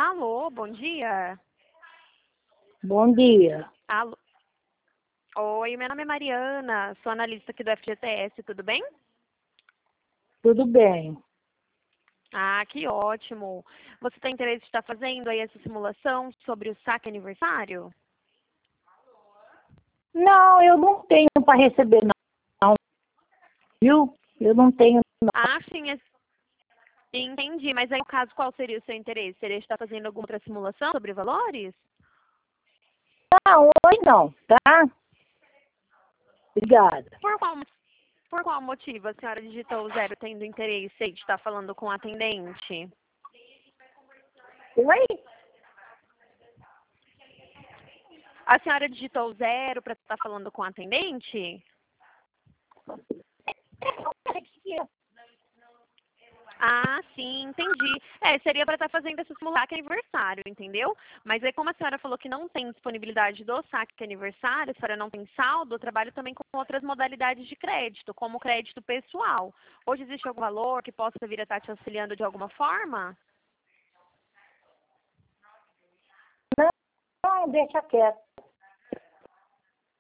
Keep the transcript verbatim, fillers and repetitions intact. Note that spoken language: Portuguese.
Alô, bom dia. Bom dia. Alô. Oi, meu nome é Mariana, sou analista aqui do F G T S, tudo bem? Tudo bem? Ah, que ótimo. Você tem interesse em estar fazendo aí essa simulação sobre o saque aniversário? Não, eu não tenho para receber, não. Viu? Eu não tenho, não. Ah, sim, é- entendi. Mas aí, no caso, qual seria o seu interesse? Seria estar fazendo alguma outra simulação sobre valores? Não, hoje não, tá? Obrigada. Por qual, por qual motivo a senhora digitou o zero tendo interesse aí de estar falando com o atendente? Oi? A senhora digitou zero para estar falando com o atendente? Ah, sim, entendi. É, seria para estar fazendo esse saque aniversário, entendeu? Mas aí, como a senhora falou que não tem disponibilidade do saque aniversário, a senhora não tem saldo, eu trabalho também com outras modalidades de crédito, como crédito pessoal. Hoje existe algum valor que possa vir a estar te auxiliando de alguma forma? Não, deixa quieto.